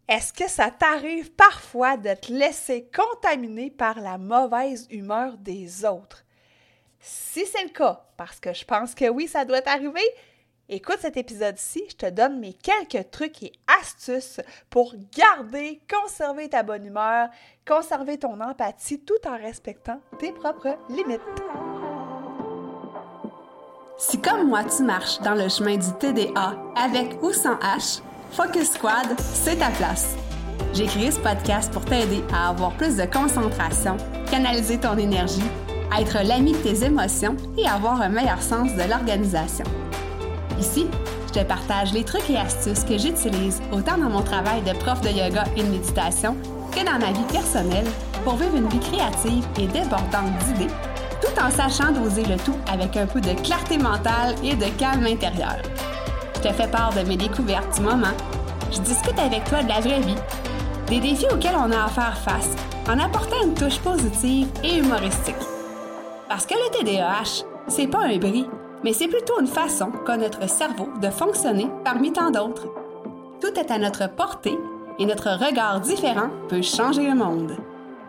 Est-ce que ça t'arrive parfois de te laisser contaminer par la mauvaise humeur des autres? Si c'est le cas, parce que je pense que oui, ça doit t'arriver, écoute cet épisode-ci, je te donne mes quelques trucs et astuces pour conserver ta bonne humeur, conserver ton empathie tout en respectant tes propres limites. Si comme moi, tu marches dans le chemin du TDA avec ou sans H, Focus Squad, c'est ta place. J'ai créé ce podcast pour t'aider à avoir plus de concentration, canaliser ton énergie, être l'ami de tes émotions et avoir un meilleur sens de l'organisation. Ici, je te partage les trucs et astuces que j'utilise autant dans mon travail de prof de yoga et de méditation que dans ma vie personnelle pour vivre une vie créative et débordante d'idées, tout en sachant doser le tout avec un peu de clarté mentale et de calme intérieur. Je te fais part de mes découvertes du moment. Je discute avec toi de la vraie vie, des défis auxquels on a à faire face, en apportant une touche positive et humoristique. Parce que le TDAH, c'est pas un bris, mais c'est plutôt une façon qu'a notre cerveau de fonctionner parmi tant d'autres. Tout est à notre portée et notre regard différent peut changer le monde.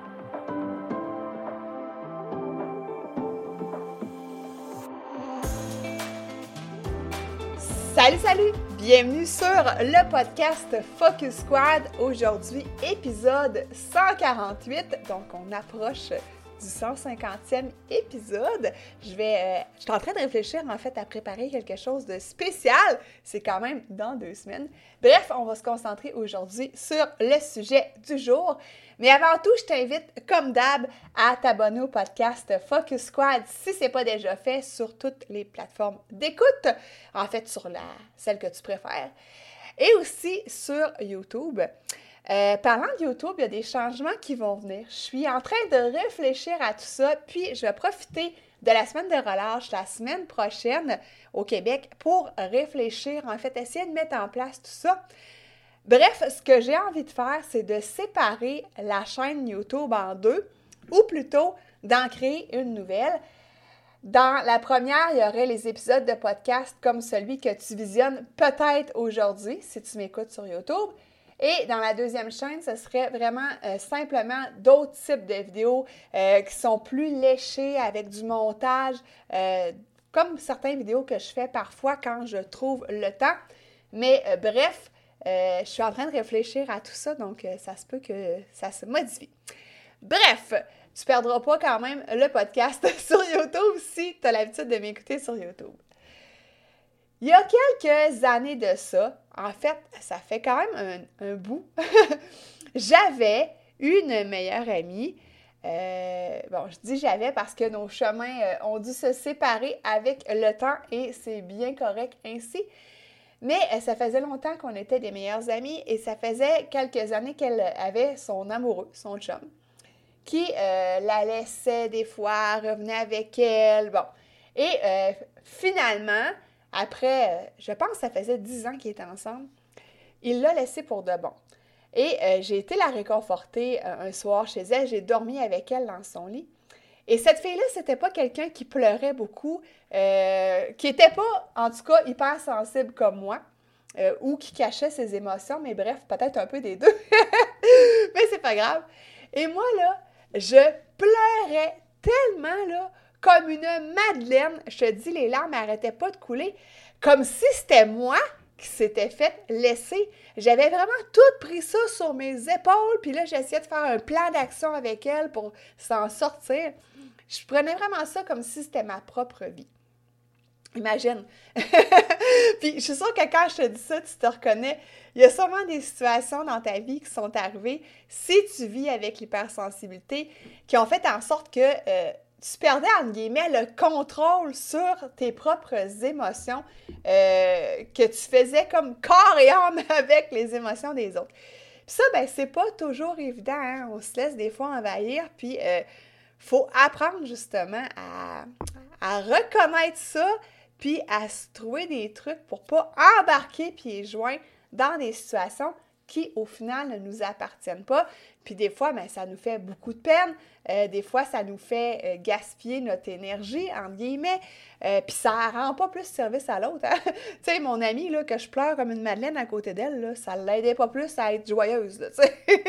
Salut! Bienvenue sur le podcast Focus Squad. Aujourd'hui, épisode 148. Donc, on approche du 150e épisode. Je suis en train de réfléchir, en fait, à préparer quelque chose de spécial. C'est quand même dans 2 semaines. Bref, on va se concentrer aujourd'hui sur le sujet du jour. Mais avant tout, je t'invite, comme d'hab, à t'abonner au podcast Focus Squad si ce n'est pas déjà fait sur toutes les plateformes d'écoute. En fait, sur celle que tu préfères. Et aussi sur YouTube. Parlant de YouTube, il y a des changements qui vont venir. Je suis en train de réfléchir à tout ça, puis je vais profiter de la semaine de relâche la semaine prochaine au Québec pour réfléchir, en fait, essayer de mettre en place tout ça. Bref, ce que j'ai envie de faire, c'est de séparer la chaîne YouTube en 2, ou plutôt d'en créer une nouvelle. Dans la première, il y aurait les épisodes de podcast comme celui que tu visionnes peut-être aujourd'hui, si tu m'écoutes sur YouTube. Et dans la deuxième chaîne, ce serait vraiment simplement d'autres types de vidéos qui sont plus léchées avec du montage, comme certaines vidéos que je fais parfois quand je trouve le temps. Mais bref, je suis en train de réfléchir à tout ça, donc ça se peut que ça se modifie. Bref, tu ne perdras pas quand même le podcast sur YouTube si tu as l'habitude de m'écouter sur YouTube. Il y a quelques années de ça, en fait, ça fait quand même un bout, j'avais une meilleure amie. Je dis j'avais parce que nos chemins ont dû se séparer avec le temps et c'est bien correct ainsi. Mais ça faisait longtemps qu'on était des meilleures amies et ça faisait quelques années qu'elle avait son amoureux, son chum, qui la laissait des fois, revenait avec elle, bon. Et finalement, après, je pense que ça faisait 10 ans qu'ils étaient ensemble, il l'a laissée pour de bon. Et j'ai été la réconforter un soir chez elle, j'ai dormi avec elle dans son lit. Et cette fille-là, c'était pas quelqu'un qui pleurait beaucoup, qui était pas, en tout cas, hyper sensible comme moi, ou qui cachait ses émotions, mais bref, peut-être un peu des deux. Mais c'est pas grave. Et moi, là, je pleurais tellement, là, comme une madeleine. Je te dis, les larmes n'arrêtaient pas de couler, comme si c'était moi qui s'était fait laisser. J'avais vraiment tout pris ça sur mes épaules, puis là, j'essayais de faire un plan d'action avec elle pour s'en sortir. Je prenais vraiment ça comme si c'était ma propre vie. Imagine. Puis je suis sûre que quand je te dis ça, tu te reconnais. Il y a sûrement des situations dans ta vie qui sont arrivées, si tu vis avec l'hypersensibilité, qui ont fait en sorte que tu perdais, entre guillemets, le contrôle sur tes propres émotions, que tu faisais comme corps et âme avec les émotions des autres. Puis ça, ben c'est pas toujours évident, hein? On se laisse des fois envahir, puis faut apprendre justement à reconnaître ça, puis à se trouver des trucs pour pas embarquer pieds joints dans des situations qui, au final, ne nous appartiennent pas. Puis des fois, bien, ça nous fait beaucoup de peine. Des fois, ça nous fait gaspiller notre énergie, entre guillemets. Puis ça ne rend pas plus service à l'autre. Hein? Tu sais, mon amie, là, que je pleure comme une madeleine à côté d'elle, là, ça ne l'aidait pas plus à être joyeuse. Là,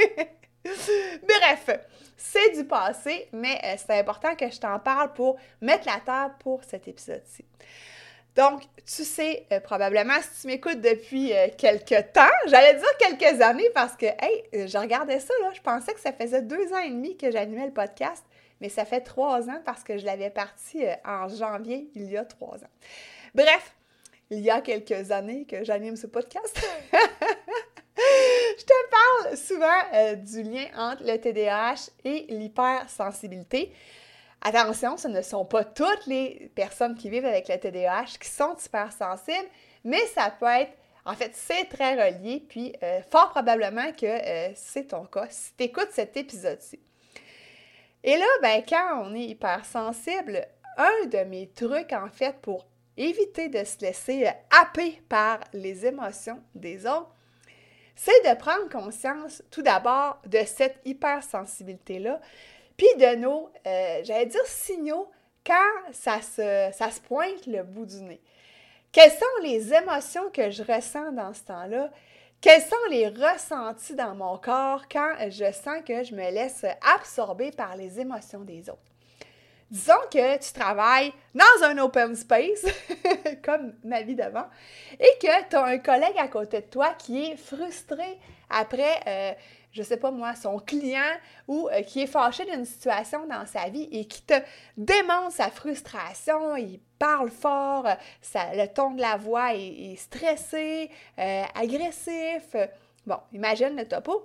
bref, c'est du passé, mais c'est important que je t'en parle pour mettre la table pour cet épisode-ci. Donc, tu sais probablement, si tu m'écoutes depuis quelques temps, j'allais dire quelques années parce que, je regardais ça, là, je pensais que ça faisait 2 ans et demi que j'animais le podcast, mais ça fait 3 ans parce que je l'avais parti en janvier, il y a 3 ans. Bref, il y a quelques années que j'anime ce podcast. Je te parle souvent du lien entre le TDAH et l'hypersensibilité. Attention, ce ne sont pas toutes les personnes qui vivent avec le TDAH qui sont hypersensibles, mais ça peut être, en fait, c'est très relié, puis fort probablement que c'est ton cas si tu écoutes cet épisode-ci. Et là, ben, quand on est hypersensible, un de mes trucs, en fait, pour éviter de se laisser happer par les émotions des autres, c'est de prendre conscience, tout d'abord, de cette hypersensibilité-là, puis de nos, j'allais dire, signaux quand ça se pointe le bout du nez. Quelles sont les émotions que je ressens dans ce temps-là? Quels sont les ressentis dans mon corps quand je sens que je me laisse absorber par les émotions des autres? Disons que tu travailles dans un open space, comme ma vie d'avant, et que tu as un collègue à côté de toi qui est frustré après, je sais pas moi, son client ou qui est fâché d'une situation dans sa vie et qui te démontre sa frustration, il parle fort, le ton de la voix est stressé, agressif. Bon, imagine le topo.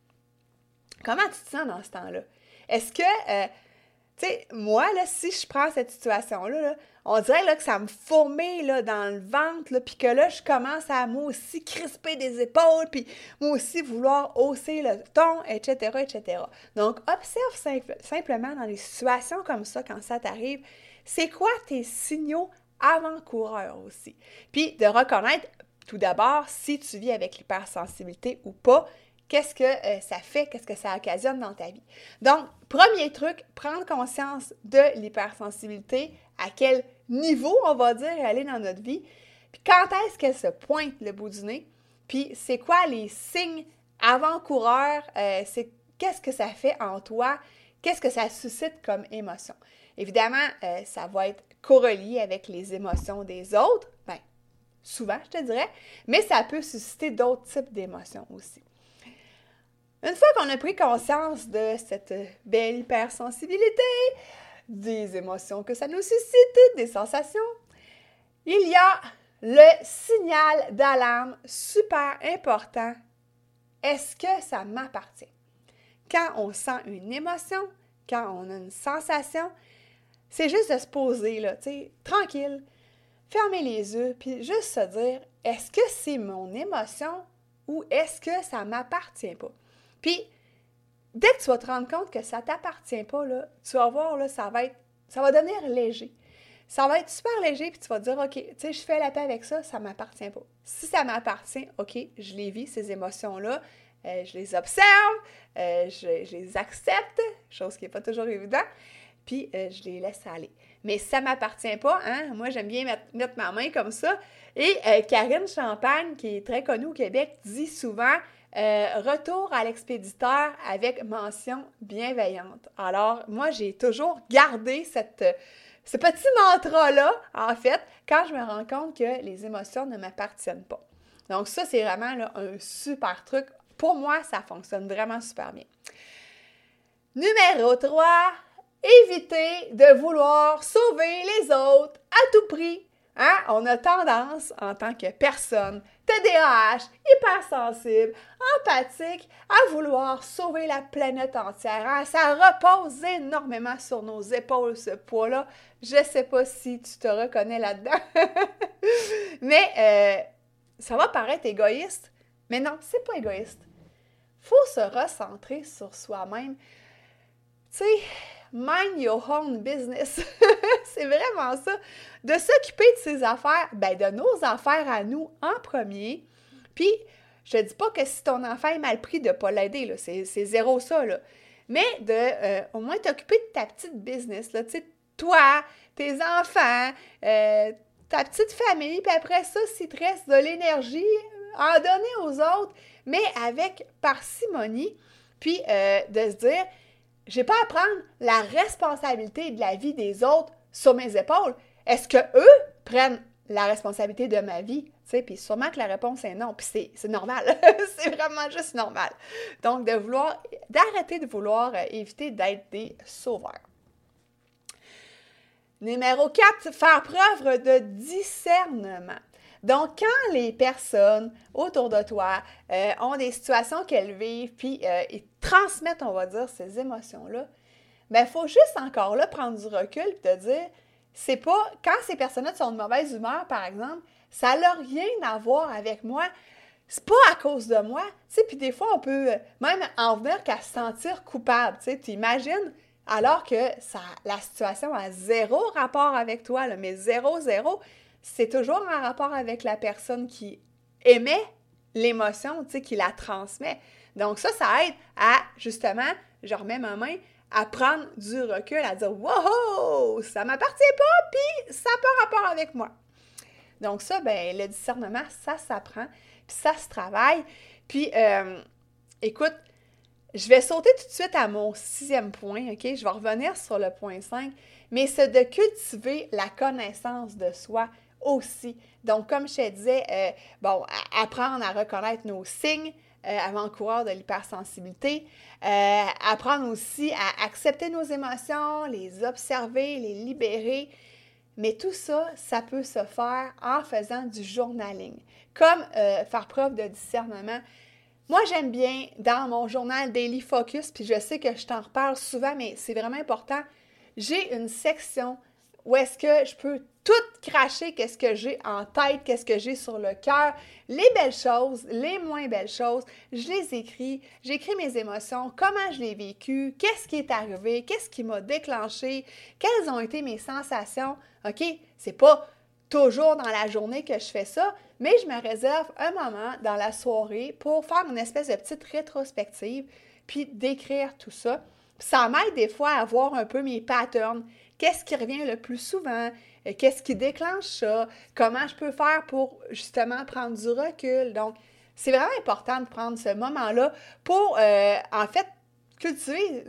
Comment tu te sens dans ce temps-là? Est-ce que... tu sais, moi, là, si je prends cette situation-là, là, on dirait là, que ça me fourmille là, dans le ventre, puis que là, je commence à moi aussi crisper des épaules, puis moi aussi vouloir hausser le ton, etc., etc. Donc, observe simplement dans des situations comme ça, quand ça t'arrive, c'est quoi tes signaux avant-coureurs aussi? Puis de reconnaître, tout d'abord, si tu vis avec l'hypersensibilité ou pas, qu'est-ce que ça fait, qu'est-ce que ça occasionne dans ta vie. Donc, premier truc, prendre conscience de l'hypersensibilité, à quel niveau, on va dire, elle est dans notre vie, puis quand est-ce qu'elle se pointe le bout du nez, puis c'est quoi les signes avant-coureurs, qu'est-ce que ça fait en toi, qu'est-ce que ça suscite comme émotion. Évidemment, ça va être corrélé avec les émotions des autres, bien, souvent, je te dirais, mais ça peut susciter d'autres types d'émotions aussi. Une fois qu'on a pris conscience de cette belle hypersensibilité, des émotions que ça nous suscite, des sensations, il y a le signal d'alarme super important. Est-ce que ça m'appartient? Quand on sent une émotion, quand on a une sensation, c'est juste de se poser, là, tu sais, tranquille, fermer les yeux, puis juste se dire, est-ce que c'est mon émotion ou est-ce que ça m'appartient pas? Puis, dès que tu vas te rendre compte que ça ne t'appartient pas, là, tu vas voir, là, ça va devenir léger. Ça va être super léger, puis tu vas te dire, OK, tu sais, je fais la paix avec ça, ça ne m'appartient pas. Si ça m'appartient, OK, je les vis, ces émotions-là, je les observe, je les accepte, chose qui n'est pas toujours évident, puis je les laisse aller. Mais si ça ne m'appartient pas, hein, moi, j'aime bien mettre ma main comme ça. Et Karine Champagne, qui est très connue au Québec, dit souvent... retour à l'expéditeur avec mention bienveillante. Alors, moi, j'ai toujours gardé ce petit mantra-là, en fait, quand je me rends compte que les émotions ne m'appartiennent pas. Donc, ça, c'est vraiment là, un super truc. Pour moi, ça fonctionne vraiment super bien. Numéro 3, éviter de vouloir sauver les autres à tout prix. Hein? On a tendance, en tant que personne, TDAH, hypersensible, empathique, à vouloir sauver la planète entière. Hein? Ça repose énormément sur nos épaules, ce poids-là. Je ne sais pas si tu te reconnais là-dedans. Mais ça va paraître égoïste. Mais non, c'est pas égoïste. Il faut se recentrer sur soi-même. Tu sais, mind your own business. C'est vraiment ça. De s'occuper de ses affaires, bien de nos affaires à nous en premier. Puis, Je te dis pas que si ton enfant est mal pris, de ne pas l'aider, là, c'est zéro ça, là. Mais de au moins t'occuper de ta petite business, là, tu sais, toi, tes enfants, ta petite famille, puis après ça, s'il te reste de l'énergie, en donner aux autres, mais avec parcimonie, puis de se dire, j'ai pas à prendre la responsabilité de la vie des autres sur mes épaules. Est-ce que eux prennent la responsabilité de ma vie? Puis sûrement que la réponse est non, puis c'est normal. C'est vraiment juste normal. Donc, d'arrêter de vouloir éviter d'être des sauveurs. Numéro 4, faire preuve de discernement. Donc, quand les personnes autour de toi ont des situations qu'elles vivent, puis ils transmettent, on va dire, ces émotions-là, bien, il faut juste encore là prendre du recul et te dire, c'est pas, quand ces personnes-là sont de mauvaise humeur, par exemple, ça n'a rien à voir avec moi, c'est pas à cause de moi, tu sais, puis des fois, on peut même en venir qu'à se sentir coupable, tu sais, tu imagines, alors que la situation a zéro rapport avec toi, là, mais zéro, c'est toujours en rapport avec la personne qui émet l'émotion, tu sais, qui la transmet. Donc ça aide à, justement, je remets ma main, à prendre du recul, à dire « Wow! Ça m'appartient pas, puis ça n'a pas rapport avec moi. » Donc ça, bien, le discernement, ça s'apprend, puis ça se travaille. Puis, écoute, je vais sauter tout de suite à mon 6e point, OK? Je vais revenir sur le point 5, mais c'est de cultiver la connaissance de soi aussi. Donc, comme je te disais, apprendre à reconnaître nos signes avant-coureurs de l'hypersensibilité, apprendre aussi à accepter nos émotions, les observer, les libérer. Mais tout ça, ça peut se faire en faisant du journaling, comme faire preuve de discernement. Moi, j'aime bien, dans mon journal Daily Focus, puis je sais que je t'en reparle souvent, mais c'est vraiment important, j'ai une section où est-ce que je peux tout cracher, qu'est-ce que j'ai en tête, qu'est-ce que j'ai sur le cœur, les belles choses, les moins belles choses, je les écris, j'écris mes émotions, comment je l'ai vécu, qu'est-ce qui est arrivé, qu'est-ce qui m'a déclenché, quelles ont été mes sensations, OK? C'est pas toujours dans la journée que je fais ça, mais je me réserve un moment dans la soirée pour faire une espèce de petite rétrospective, puis d'écrire tout ça. Puis ça m'aide des fois à voir un peu mes patterns. Qu'est-ce qui revient le plus souvent? Qu'est-ce qui déclenche ça? Comment je peux faire pour justement prendre du recul? Donc, c'est vraiment important de prendre ce moment-là pour, en fait, cultiver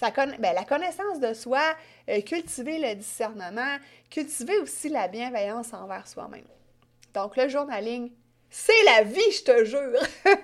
la connaissance de soi, cultiver le discernement, cultiver aussi la bienveillance envers soi-même. Donc, le journaling, c'est la vie, je te jure!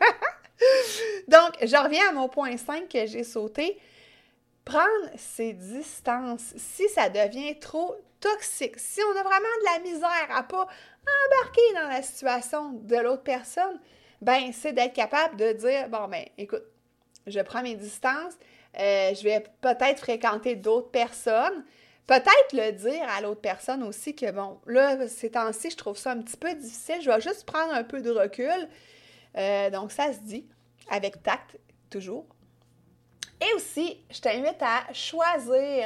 Donc, je reviens à mon point 5 que j'ai sauté. Prendre ses distances si ça devient trop toxique, si on a vraiment de la misère à ne pas embarquer dans la situation de l'autre personne, bien, c'est d'être capable de dire, bon, bien, écoute, je prends mes distances, je vais peut-être fréquenter d'autres personnes, peut-être le dire à l'autre personne aussi que, bon, là, ces temps-ci, je trouve ça un petit peu difficile, je vais juste prendre un peu de recul. Donc, ça se dit, avec tact, toujours. Et aussi, je t'invite à choisir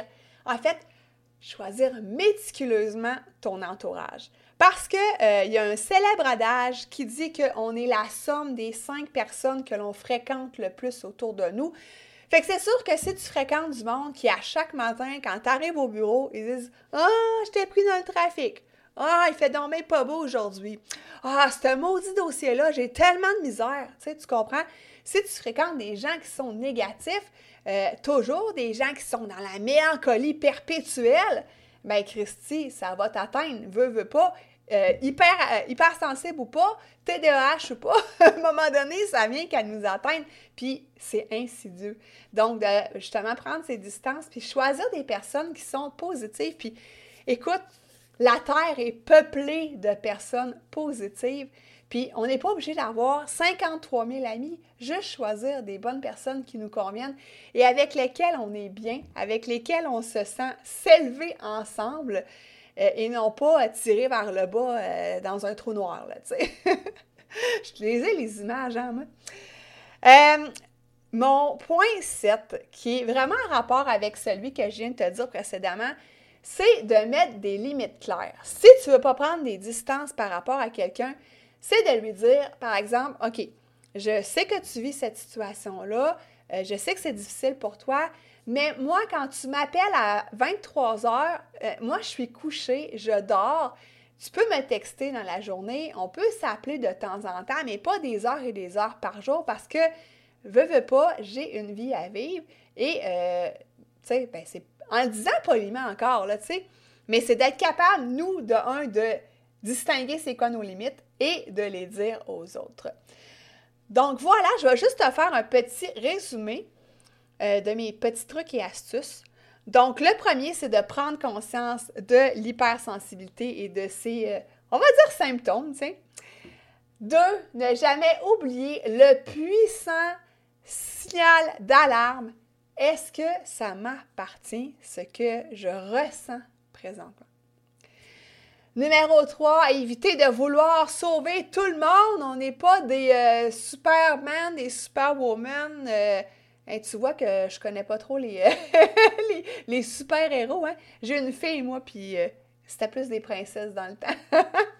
méticuleusement ton entourage. Parce que y a un célèbre adage qui dit qu'on est la somme des 5 personnes que l'on fréquente le plus autour de nous. Fait que c'est sûr que si tu fréquentes du monde qui, à chaque matin, quand tu arrives au bureau, ils disent « Ah, je t'ai pris dans le trafic. Ah, il fait donc bien pas beau aujourd'hui. Ah, ce maudit dossier-là, j'ai tellement de misère. » Tu sais, tu comprends? Si tu fréquentes des gens qui sont négatifs, toujours des gens qui sont dans la mélancolie perpétuelle, bien, Christy, ça va t'atteindre, veux pas, hypersensible ou pas, TDAH ou pas, à un moment donné, ça vient qu'à nous atteindre, puis c'est insidieux. Donc, de justement prendre ses distances, puis choisir des personnes qui sont positives, puis écoute, la Terre est peuplée de personnes positives, puis on n'est pas obligé d'avoir 53 000 amis, juste choisir des bonnes personnes qui nous conviennent et avec lesquelles on est bien, avec lesquelles on se sent s'élever ensemble et non pas tirer vers le bas dans un trou noir, là, tu sais. Je les ai, les images, hein, moi. Mon point 7, qui est vraiment en rapport avec celui que je viens de te dire précédemment, c'est de mettre des limites claires. Si tu ne veux pas prendre des distances par rapport à quelqu'un, c'est de lui dire, par exemple, « OK, je sais que tu vis cette situation-là, je sais que c'est difficile pour toi, mais moi, quand tu m'appelles à 23 heures, moi, je suis couchée, je dors. Tu peux me texter dans la journée, on peut s'appeler de temps en temps, mais pas des heures et des heures par jour parce que, veux pas, j'ai une vie à vivre et, tu sais, ben, c'est en le disant poliment encore, là, tu sais, mais c'est d'être capable, nous, de distinguer c'est quoi nos limites et de les dire aux autres. Donc voilà, je vais juste te faire un petit résumé de mes petits trucs et astuces. Donc, le premier, c'est de prendre conscience de l'hypersensibilité et de ses, on va dire, symptômes, tu sais. 2, ne jamais oublier le puissant signal d'alarme. Est-ce que ça m'appartient, ce que je ressens présentement? Numéro 3, éviter de vouloir sauver tout le monde. On n'est pas des Superman, des Superwoman. Hey, tu vois que je connais pas trop les super-héros, hein? J'ai une fille, moi, puis c'était plus des princesses dans le temps.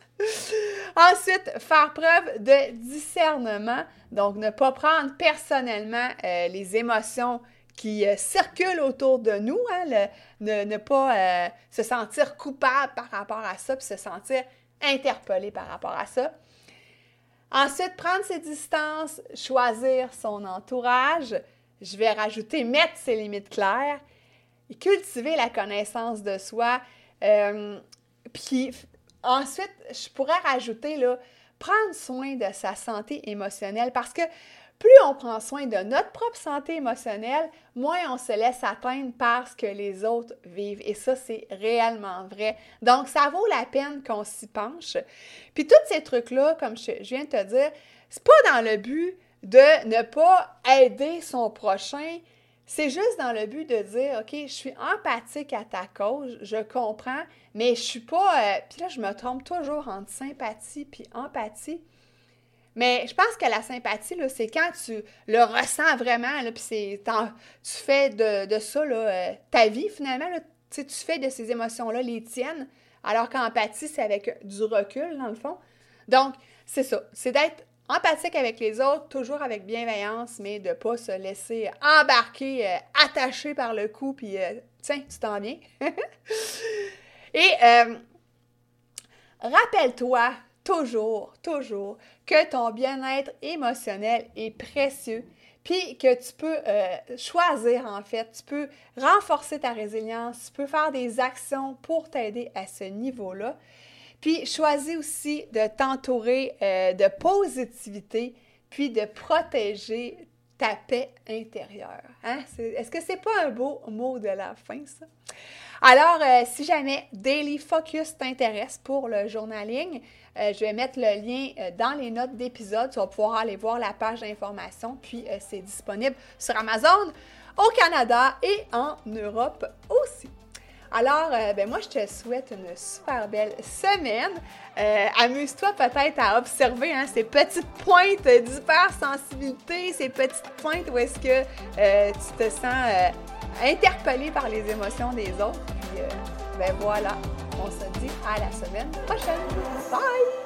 Ensuite, faire preuve de discernement. Donc, ne pas prendre personnellement les émotions qui circulent autour de nous, hein? Ne pas se sentir coupable par rapport à ça, puis se sentir interpellé par rapport à ça. Ensuite, prendre ses distances, choisir son entourage. Je vais rajouter mettre ses limites claires et cultiver la connaissance de soi. Puis ensuite, je pourrais rajouter là, prendre soin de sa santé émotionnelle parce que plus on prend soin de notre propre santé émotionnelle, moins on se laisse atteindre par ce que les autres vivent. Et ça, c'est réellement vrai. Donc, ça vaut la peine qu'on s'y penche. Puis tous ces trucs-là, comme je viens de te dire, c'est pas dans le but de ne pas aider son prochain, c'est juste dans le but de dire, OK, je suis empathique à ta cause, je comprends, mais je suis pas... puis là, je me trompe toujours entre sympathie puis empathie. Mais je pense que la sympathie, là, c'est quand tu le ressens vraiment, là, puis tu fais de ça là, ta vie, finalement. Là, tu fais de ces émotions-là les tiennes, alors qu'empathie, c'est avec du recul, dans le fond. Donc, c'est ça. C'est d'être empathique avec les autres, toujours avec bienveillance, mais de ne pas se laisser embarquer, attacher par le cou, puis tiens, tu t'en viens. Et rappelle-toi toujours que ton bien-être émotionnel est précieux, puis que tu peux choisir, en fait, tu peux renforcer ta résilience, tu peux faire des actions pour t'aider à ce niveau-là. Puis, choisis aussi de t'entourer de positivité, puis de protéger ta paix intérieure. Hein? Est-ce que c'est pas un beau mot de la fin, ça? Alors, si jamais Daily Focus t'intéresse pour le journaling, je vais mettre le lien dans les notes d'épisode. Tu vas pouvoir aller voir la page d'information, puis c'est disponible sur Amazon, au Canada et en Europe aussi. Alors, moi, je te souhaite une super belle semaine. Amuse-toi peut-être à observer ces petites pointes d'hypersensibilité, ces petites pointes où est-ce que tu te sens interpellé par les émotions des autres. Puis, voilà, on se dit à la semaine prochaine. Bye!